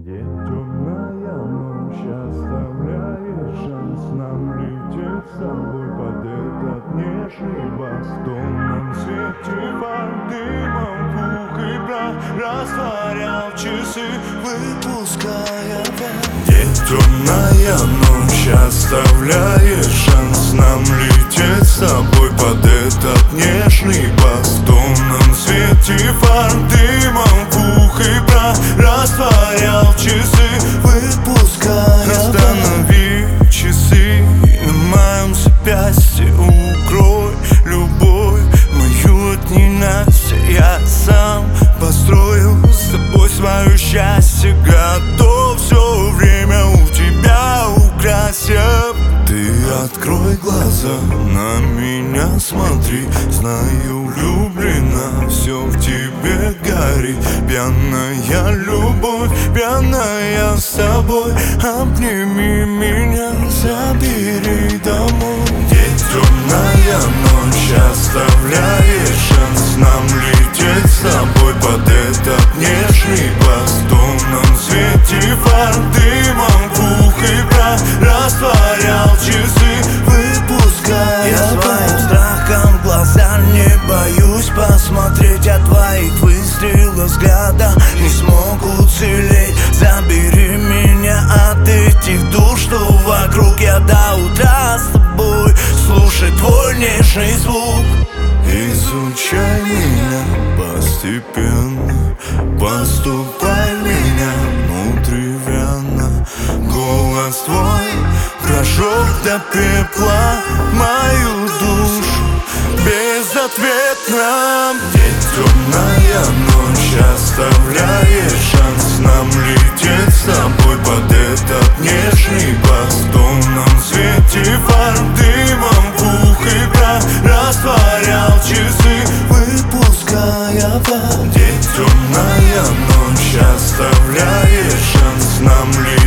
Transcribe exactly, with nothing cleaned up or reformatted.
Где темная ночь оставляет шанс нам лететь с тобой под этот нежный бас. В томном свете фар дымом пух и прах растворял часы, выпуская пар. Где темная ночь оставляет шанс нам лететь с тобой под этот нежный бас. В томном свете фар дымом пух и прах растворял часы, выпуская. Останови часы на моем запястье, укрой любовь мою от ненастья. Я сам построил с тобой свое счастье, готов все время у тебя украсть. Ты открой глаза, на меня смотри, знаю, влюблена, все в тебе горит. Пьяная любовь, пьяная с тобой, обними меня, забери домой. Где темная ночь оставляет шанс нам лететь с тобой под этот нежный бас. В томном свете фар дымом пух и прах растворял часы, выпуская. Я своим страхом в глаза не боюсь посмотреть, от твоих выстрелов взгляда не смог уцелеть. Забери меня от этих душ, что вокруг. Я до утра с тобой, слушай твой нежный звук. Изучай меня постепенно, поступай в меня внутривенно. Голос твой прожег до пепла мою душу безответно. Где темная ночь оставляет шанс нам лететь с тобой под этот нежный бас. В томном свете фар дымом пух и прах растворял часы, выпуская пар. Где темная ночь оставляет шанс нам лететь